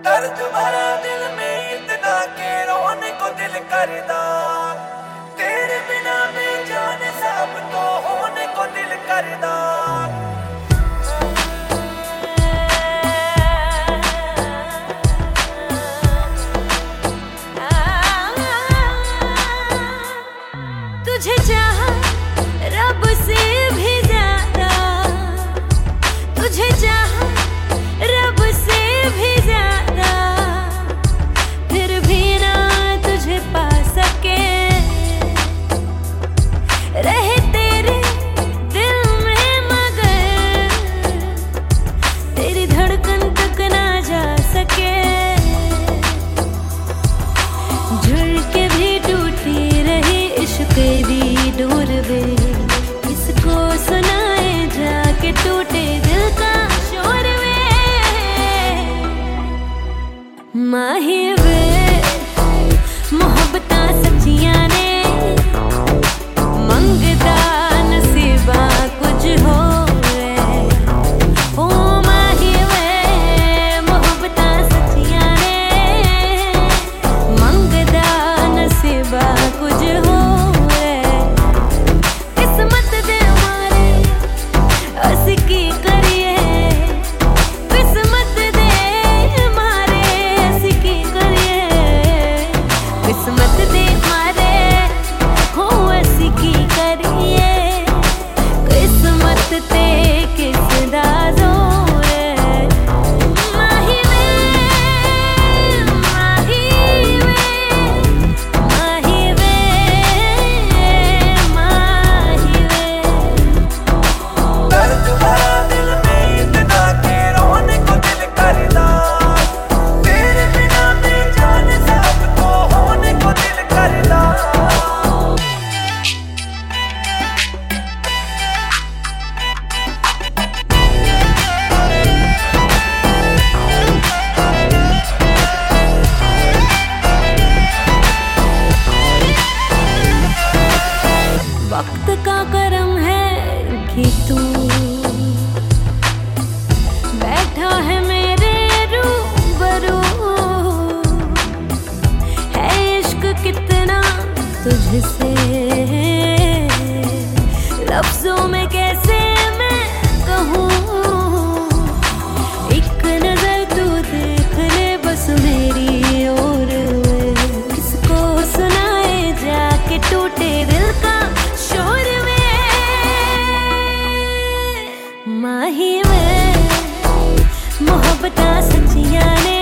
दर्द भरा दिल में इतना के रोने को दिल करदा, तेरे बिना बेजान सब तो होने को दिल करदा। तुझे चाहा रब से भी ज्यादा, तुझे चाहा रब से भी ज्यादा, फिर भी ना तुझे पा सके, रहे तेरे दिल में मगर तेरी धड़कन तक ना जा सके। जुड़ के भी टूटी रही इश्क दी डोर वे, किसको सुनाए जाके टूटे दिल का शोर वे। माही वे मोहब्बतां सच्चियां ने, मंगदा नसीबा कुछ हो वे। ओ माही वे मोहब्बतां सच्चियां ने, मंगदा नसीबा कुछ हो। की करिए किस्मत दे मारे, ऐसी की करिए किस्मत दे मारे, हो ऐसी की करिए किस्मत ते किस दा जोर है। माही वे माही वे माही वे माही वे। दर्द भरा दिल में इतना के रोने को दिल करदा, तेरे बिना बेजान सब तो होने को दिल करदा। वक्त का करम है कि तू बैठा है मेरे रूबरू, है इश्क कितना तुझसे लफ्जों में कैसे मैं कहूँ। एक नजर तू देख ले बस मेरी ओर, किसको सुनाए जाके टूटे दिल का शोर वे। माही वे मोहब्बतां सच्चियां ने,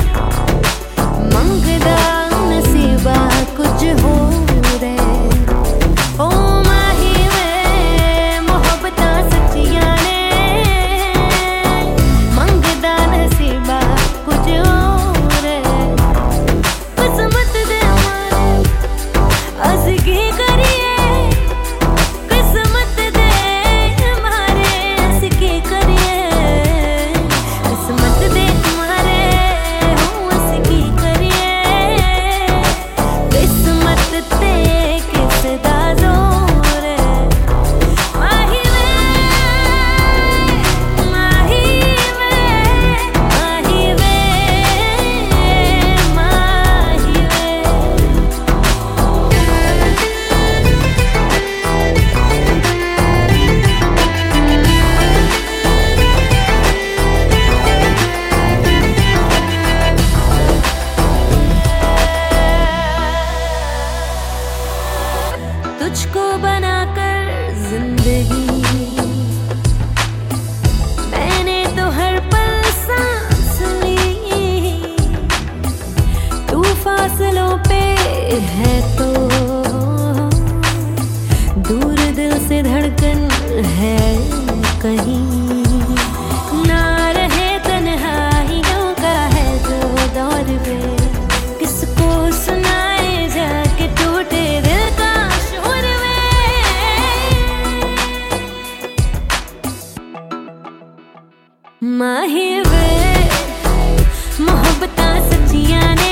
मंगदा नसीबा कुछ हो रे। ओ माही वे मोहब्बतां सच्चियां ने, मंगदा नसीबा कुछ हो रे किस्मत दे मारे, अस की करिए किस्मत दे मारे, ऐसी की करिए किस्मत दे मारे, हो ऐसी की करिए किस्मत ते किस दा जोर है। माही वे माही वे माही वे माही वे। तुझको बनाकर जिंदगी मैंने तो हर पल सांस ली, तू फासलों पे है तो दूर दिल से धड़कन है कहीं, ना रहे तन्हाइयों का है जो दौर पे, किसको सुनाए जाके टूटे दिल का शोर वे। माही वे मोहब्बतां सच्चियां ने,